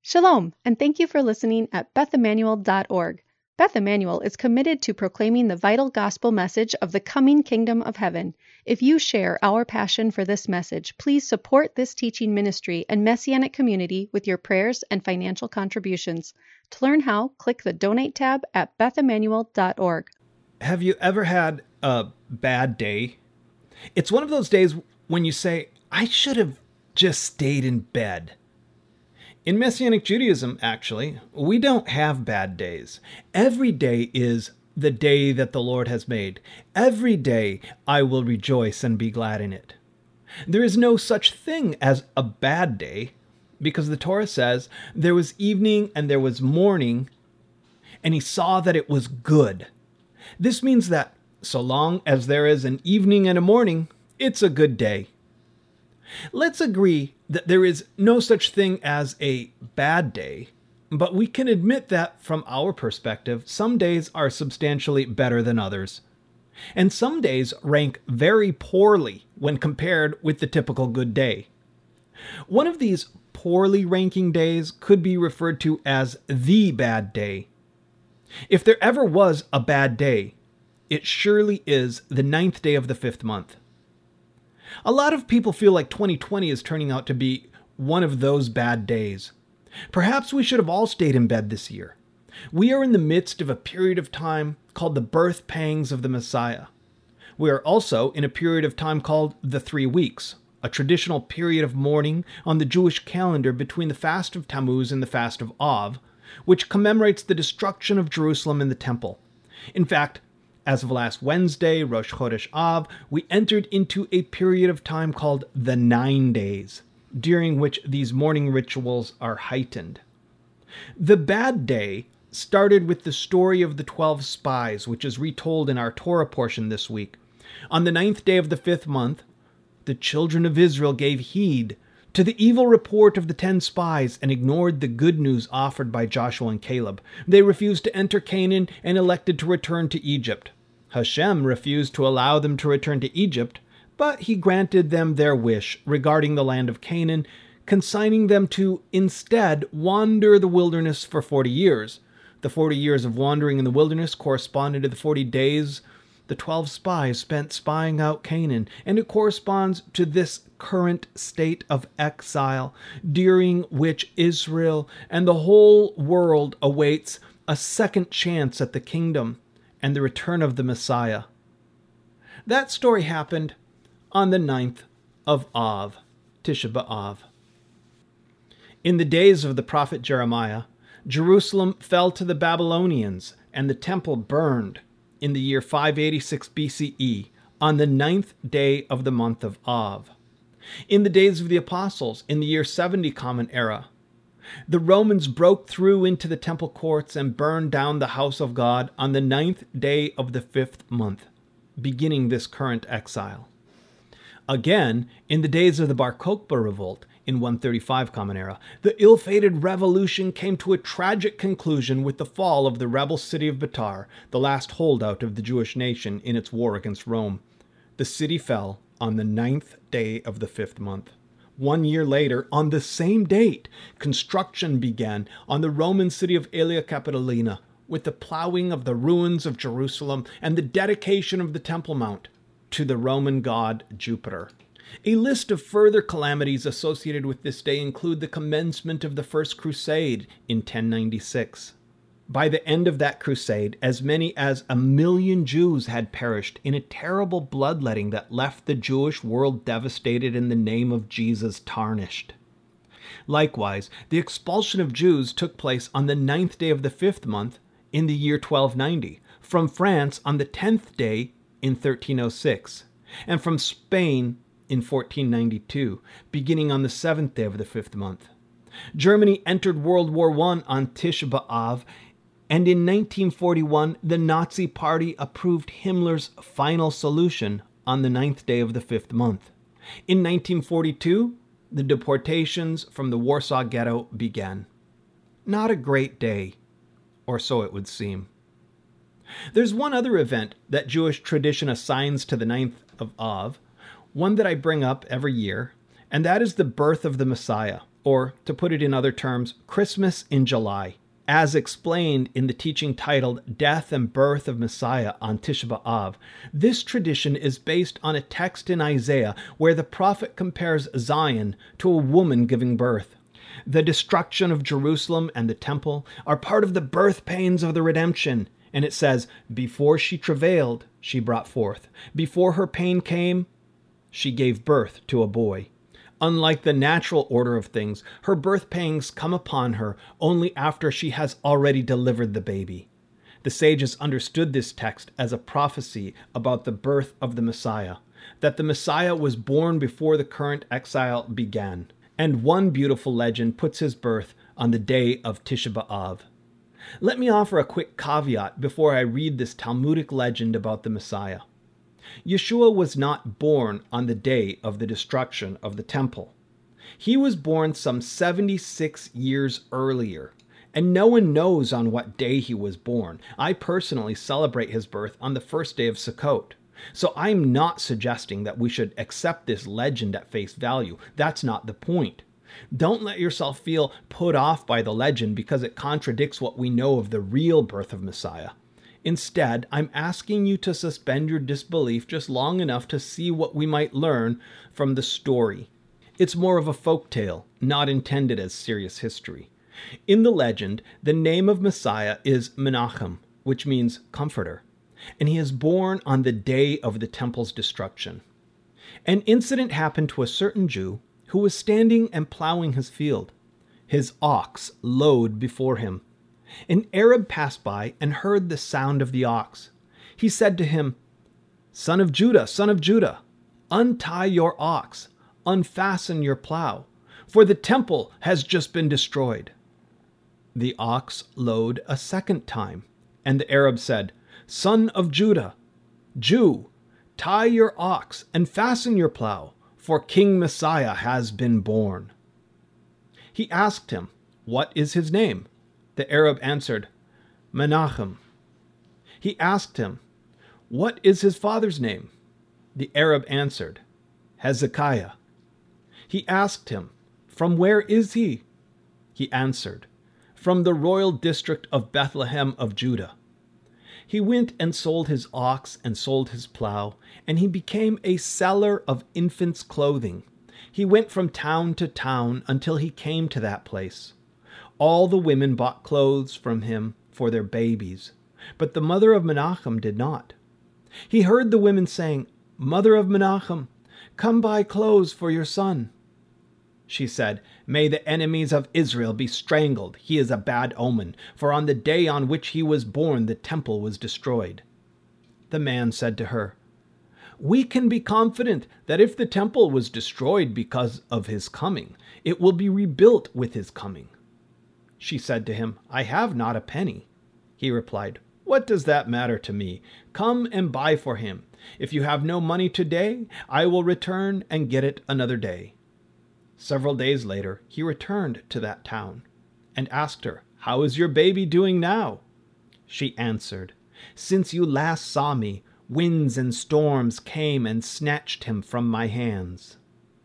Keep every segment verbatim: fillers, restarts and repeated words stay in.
Shalom, and thank you for listening at beth emmanuel dot org. Beth Emmanuel is committed to proclaiming the vital gospel message of the coming kingdom of heaven. If you share our passion for this message, please support this teaching ministry and messianic community with your prayers and financial contributions. To learn how, click the Donate tab at beth emmanuel dot org. Have you ever had a bad day? It's one of those days when you say, I should have just stayed in bed. In Messianic Judaism, actually, we don't have bad days. Every day is the day that the Lord has made. Every day I will rejoice and be glad in it. There is no such thing as a bad day, because the Torah says there was evening and there was morning, and he saw that it was good. This means that so long as there is an evening and a morning, it's a good day. Let's agree that there is no such thing as a bad day, but we can admit that from our perspective, some days are substantially better than others. And some days rank very poorly when compared with the typical good day. One of these poorly ranking days could be referred to as the bad day. If there ever was a bad day, it surely is the ninth day of the fifth month. A lot of people feel like twenty twenty is turning out to be one of those bad days. Perhaps we should have all stayed in bed this year. We are in the midst of a period of time called the birth pangs of the Messiah. We are also in a period of time called the three weeks, a traditional period of mourning on the Jewish calendar between the fast of Tammuz and the fast of Av, which commemorates the destruction of Jerusalem and the temple. In fact, as of last Wednesday, Rosh Chodesh Av, we entered into a period of time called the Nine Days, during which these mourning rituals are heightened. The bad day started with the story of the twelve spies, which is retold in our Torah portion this week. On the ninth day of the fifth month, the children of Israel gave heed to the evil report of the ten spies and ignored the good news offered by Joshua and Caleb. They refused to enter Canaan and elected to return to Egypt. Hashem refused to allow them to return to Egypt, but he granted them their wish regarding the land of Canaan, consigning them to instead wander the wilderness for forty years. The forty years of wandering in the wilderness corresponded to the forty days the twelve spies spent spying out Canaan, and it corresponds to this current state of exile, during which Israel and the whole world awaits a second chance at the kingdom and the return of the Messiah. That story happened on the ninth of Av, Tisha B'Av. In the days of the prophet Jeremiah, Jerusalem fell to the Babylonians, and the temple burned in the year five eighty-six B C E, on the ninth day of the month of Av. In the days of the apostles, in the year seventy Common Era, the Romans broke through into the temple courts and burned down the house of God on the ninth day of the fifth month, beginning this current exile. Again, in the days of the Bar Kokhba revolt, in one thirty-five Common Era, the ill-fated revolution came to a tragic conclusion with the fall of the rebel city of Betar, the last holdout of the Jewish nation in its war against Rome. The city fell on the ninth day of the fifth month. One year later, on the same date, construction began on the Roman city of Aelia Capitolina, with the plowing of the ruins of Jerusalem and the dedication of the Temple Mount to the Roman god Jupiter. A list of further calamities associated with this day include the commencement of the First Crusade in ten ninety-six. By the end of that crusade, as many as a million Jews had perished in a terrible bloodletting that left the Jewish world devastated and the name of Jesus tarnished. Likewise, the expulsion of Jews took place on the ninth day of the fifth month in the year twelve ninety, from France on the tenth day in thirteen oh six, and from Spain in fourteen ninety-two, beginning on the seventh day of the fifth month. Germany entered World War One on Tisha B'Av, and in nineteen forty-one, the Nazi Party approved Himmler's final solution on the ninth day of the fifth month. In nineteen forty-two, the deportations from the Warsaw Ghetto began. Not a great day, or so it would seem. There's one other event that Jewish tradition assigns to the ninth of Av, one that I bring up every year, and that is the birth of the Messiah, or to put it in other terms, Christmas in July, as explained in the teaching titled Death and Birth of Messiah on Tisha B'Av. This tradition is based on a text in Isaiah where the prophet compares Zion to a woman giving birth. The destruction of Jerusalem and the temple are part of the birth pains of the redemption. And it says, before she travailed, she brought forth. Before her pain came, she gave birth to a boy. Unlike the natural order of things, her birth pangs come upon her only after she has already delivered the baby. The sages understood this text as a prophecy about the birth of the Messiah, that the Messiah was born before the current exile began. And one beautiful legend puts his birth on the day of Tisha B'Av. Let me offer a quick caveat before I read this Talmudic legend about the Messiah. Yeshua was not born on the day of the destruction of the temple. He was born some seventy-six years earlier, and no one knows on what day he was born. I personally celebrate his birth on the first day of Sukkot. So I'm not suggesting that we should accept this legend at face value. That's not the point. Don't let yourself feel put off by the legend because it contradicts what we know of the real birth of Messiah. Instead, I'm asking you to suspend your disbelief just long enough to see what we might learn from the story. It's more of a folk tale, not intended as serious history. In the legend, the name of Messiah is Menachem, which means comforter, and he is born on the day of the temple's destruction. An incident happened to a certain Jew who was standing and plowing his field. His ox lowed before him. An Arab passed by and heard the sound of the ox. He said to him, "Son of Judah, son of Judah, untie your ox, unfasten your plow, for the temple has just been destroyed." The ox lowed a second time, and the Arab said, "Son of Judah, Jew, tie your ox and fasten your plow, for King Messiah has been born." He asked him, "What is his name?" The Arab answered, "Menachem." He asked him, "What is his father's name?" The Arab answered, "Hezekiah." He asked him, "From where is he?" He answered, "From the royal district of Bethlehem of Judah." He went and sold his ox and sold his plow, and he became a seller of infants' clothing. He went from town to town until he came to that place. All the women bought clothes from him for their babies, but the mother of Menachem did not. He heard the women saying, "Mother of Menachem, come buy clothes for your son." She said, "May the enemies of Israel be strangled. He is a bad omen, for on the day on which he was born the temple was destroyed." The man said to her, "We can be confident that if the temple was destroyed because of his coming, it will be rebuilt with his coming." She said to him, "I have not a penny." He replied, "What does that matter to me? Come and buy for him. If you have no money today, I will return and get it another day." Several days later, he returned to that town and asked her, "How is your baby doing now?" She answered, "Since you last saw me, winds and storms came and snatched him from my hands."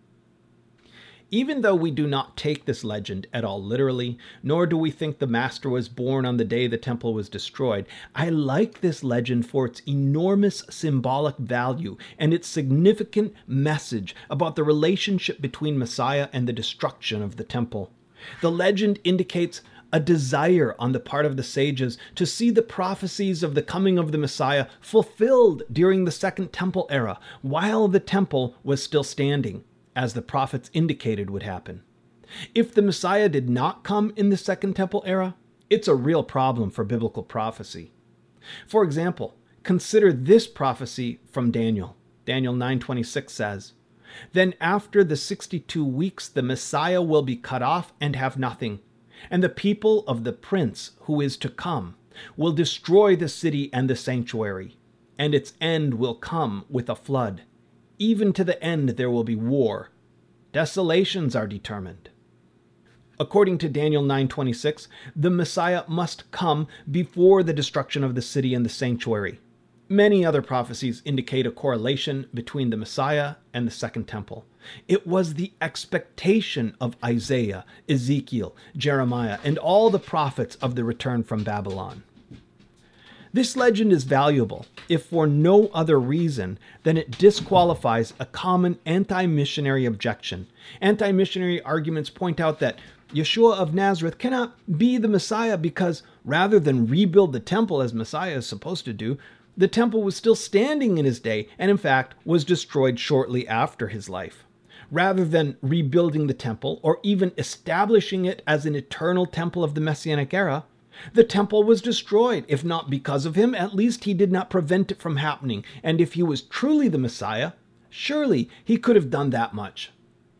Even though we do not take this legend at all literally, nor do we think the Master was born on the day the temple was destroyed, I like this legend for its enormous symbolic value and its significant message about the relationship between Messiah and the destruction of the temple. The legend indicates a desire on the part of the sages to see the prophecies of the coming of the Messiah fulfilled during the Second Temple era, while the temple was still standing, as the prophets indicated would happen. If the Messiah did not come in the Second Temple era, it's a real problem for biblical prophecy. For example, consider this prophecy from Daniel. Daniel nine twenty-six says, "Then after the sixty-two weeks the Messiah will be cut off and have nothing, and the people of the prince who is to come will destroy the city and the sanctuary, and its end will come with a flood. Even to the end there will be war. Desolations are determined." According to Daniel nine twenty-six, the Messiah must come before the destruction of the city and the sanctuary. Many other prophecies indicate a correlation between the Messiah and the Second Temple. It was the expectation of Isaiah, Ezekiel, Jeremiah, and all the prophets of the return from Babylon. This legend is valuable, if for no other reason than it disqualifies a common anti-missionary objection. Anti-missionary arguments point out that Yeshua of Nazareth cannot be the Messiah because rather than rebuild the temple as Messiah is supposed to do, the temple was still standing in his day and in fact was destroyed shortly after his life. Rather than rebuilding the temple or even establishing it as an eternal temple of the Messianic era, the temple was destroyed. If not because of him, at least he did not prevent it from happening. And if he was truly the Messiah, surely he could have done that much.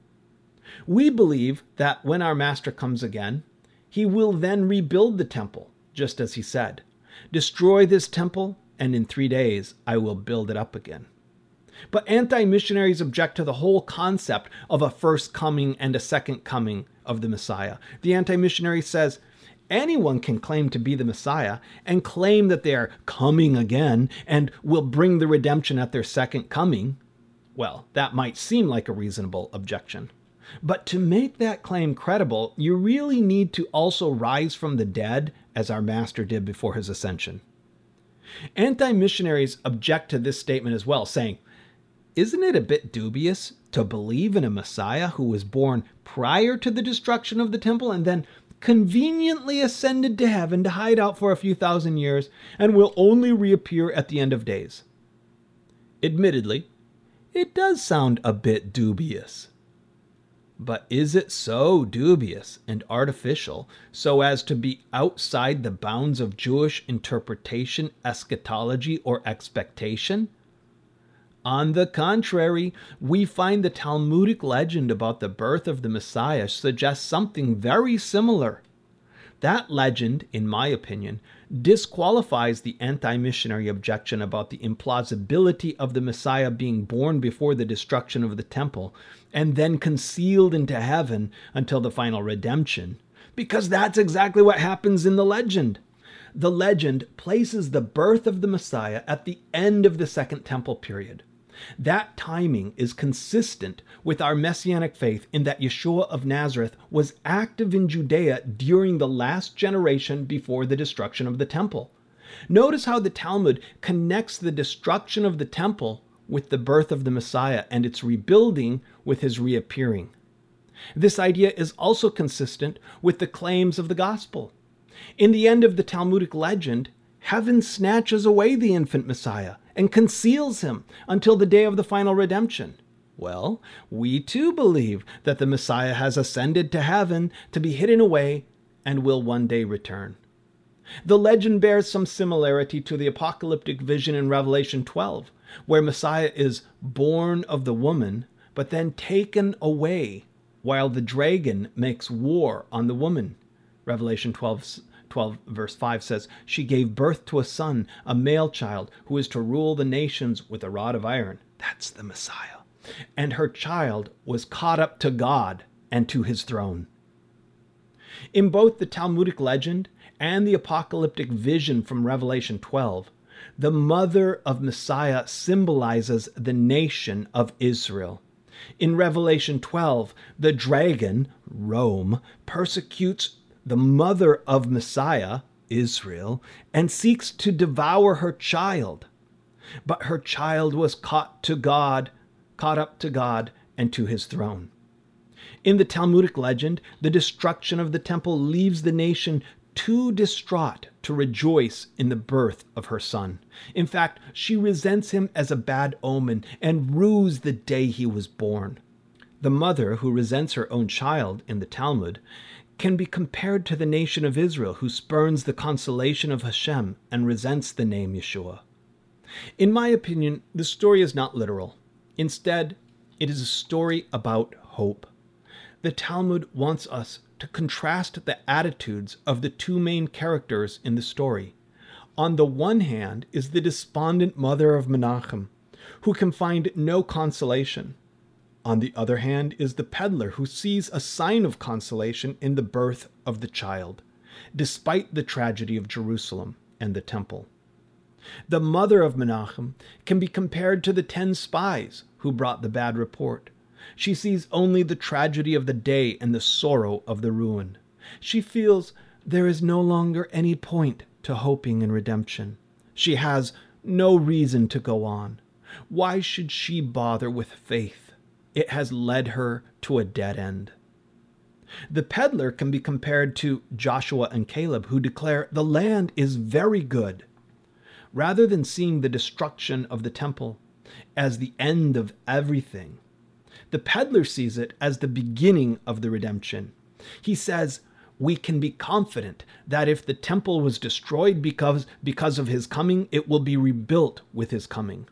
We believe that when our Master comes again, he will then rebuild the temple, just as he said, "Destroy this temple, and in three days I will build it up again." But anti-missionaries object to the whole concept of a first coming and a second coming of the Messiah. The anti-missionary says, anyone can claim to be the Messiah and claim that they are coming again and will bring the redemption at their second coming. Well, that might seem like a reasonable objection. But to make that claim credible, you really need to also rise from the dead, as our Master did before his ascension. Anti-missionaries object to this statement as well, saying, isn't it a bit dubious to believe in a Messiah who was born prior to the destruction of the temple and then conveniently ascended to heaven to hide out for a few thousand years and will only reappear at the end of days? Admittedly, it does sound a bit dubious. But is it so dubious and artificial so as to be outside the bounds of Jewish interpretation, eschatology, or expectation? On the contrary, we find the Talmudic legend about the birth of the Messiah suggests something very similar. That legend, in my opinion, disqualifies the anti-missionary objection about the implausibility of the Messiah being born before the destruction of the temple and then concealed into heaven until the final redemption, because that's exactly what happens in the legend. The legend places the birth of the Messiah at the end of the Second Temple period. That timing is consistent with our messianic faith in that Yeshua of Nazareth was active in Judea during the last generation before the destruction of the temple. Notice how the Talmud connects the destruction of the temple with the birth of the Messiah and its rebuilding with his reappearing. This idea is also consistent with the claims of the gospel. In the end of the Talmudic legend, heaven snatches away the infant Messiah and conceals him until the day of the final redemption. Well, we too believe that the Messiah has ascended to heaven to be hidden away and will one day return. The legend bears some similarity to the apocalyptic vision in Revelation twelve, where Messiah is born of the woman, but then taken away while the dragon makes war on the woman. Revelation twelve, twelve verse five says, "She gave birth to a son, a male child, who is to rule the nations with a rod of iron." That's the Messiah. "And her child was caught up to God and to his throne." In both the Talmudic legend and the apocalyptic vision from Revelation twelve, the mother of Messiah symbolizes the nation of Israel. In Revelation twelve, the dragon, Rome, persecutes the mother of Messiah, Israel, and seeks to devour her child. But her child was caught to God, caught up to God and to his throne. In the Talmudic legend, the destruction of the temple leaves the nation too distraught to rejoice in the birth of her son. In fact, she resents him as a bad omen and rues the day he was born. The mother who resents her own child in the Talmud can be compared to the nation of Israel who spurns the consolation of Hashem and resents the name Yeshua. In my opinion, the story is not literal. Instead, it is a story about hope. The Talmud wants us to contrast the attitudes of the two main characters in the story. On the one hand is the despondent mother of Menachem, who can find no consolation. On the other hand is the peddler who sees a sign of consolation in the birth of the child, despite the tragedy of Jerusalem and the temple. The mother of Menachem can be compared to the ten spies who brought the bad report. She sees only the tragedy of the day and the sorrow of the ruin. She feels there is no longer any point to hoping in redemption. She has no reason to go on. Why should she bother with faith? It has led her to a dead end. The peddler can be compared to Joshua and Caleb, who declare the land is very good. Rather than seeing the destruction of the temple as the end of everything, the peddler sees it as the beginning of the redemption. He says, we can be confident that if the temple was destroyed because, because of his coming, it will be rebuilt with his coming.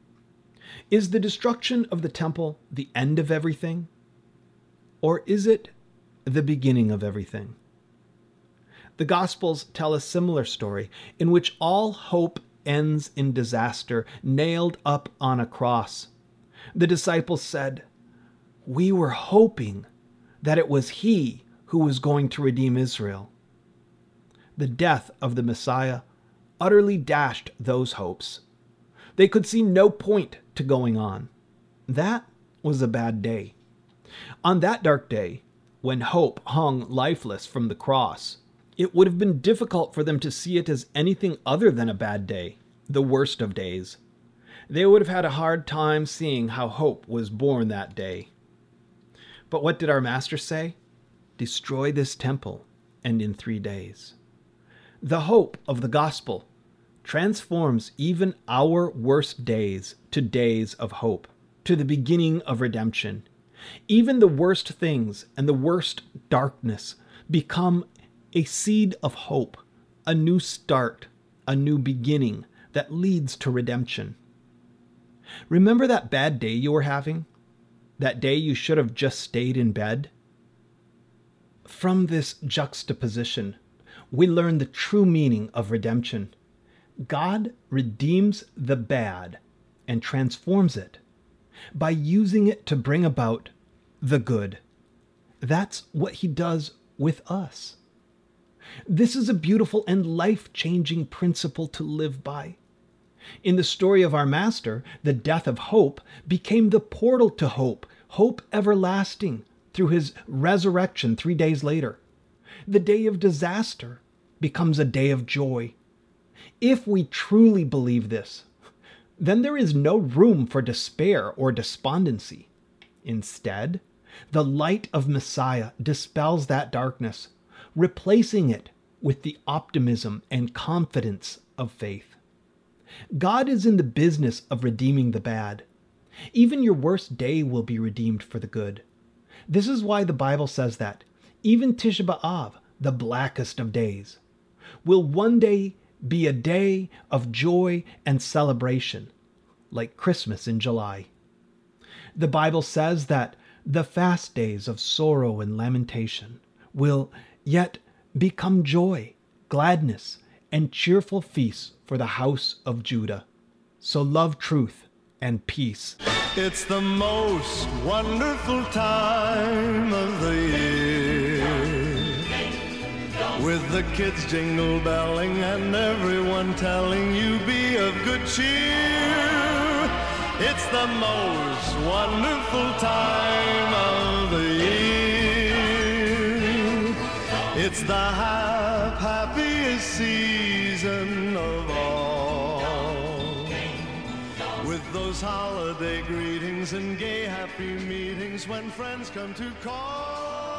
Is the destruction of the temple the end of everything? Or is it the beginning of everything? The Gospels tell a similar story in which all hope ends in disaster, nailed up on a cross. The disciples said, we were hoping that it was he who was going to redeem Israel. The death of the Messiah utterly dashed those hopes. They could see no point to going on. That was a bad day. On that dark day, when hope hung lifeless from the cross, it would have been difficult for them to see it as anything other than a bad day, the worst of days. They would have had a hard time seeing how hope was born that day. But what did our Master say? Destroy this temple, and in three days. The hope of the gospel transforms even our worst days to days of hope, to the beginning of redemption. Even the worst things and the worst darkness become a seed of hope, a new start, a new beginning that leads to redemption. Remember that bad day you were having? That day you should have just stayed in bed? From this juxtaposition, we learn the true meaning of redemption. God redeems the bad and transforms it by using it to bring about the good. That's what he does with us. This is a beautiful and life-changing principle to live by. In the story of our Master, the death of hope became the portal to hope, hope everlasting, through his resurrection three days later. The day of disaster becomes a day of joy. If we truly believe this, then there is no room for despair or despondency. Instead, the light of Messiah dispels that darkness, replacing it with the optimism and confidence of faith. God is in the business of redeeming the bad. Even your worst day will be redeemed for the good. This is why the Bible says that even Tisha B'Av, the blackest of days, will one day be a day of joy and celebration, like Christmas in July. The Bible says that the fast days of sorrow and lamentation will yet become joy, gladness, and cheerful feasts for the house of Judah. So love truth and peace. It's the most wonderful time of the year, with the kids jingle belling and everyone telling you be of good cheer. It's the most wonderful time of the year. It's the hap- happiest season of all, with those holiday greetings and gay happy meetings when friends come to call.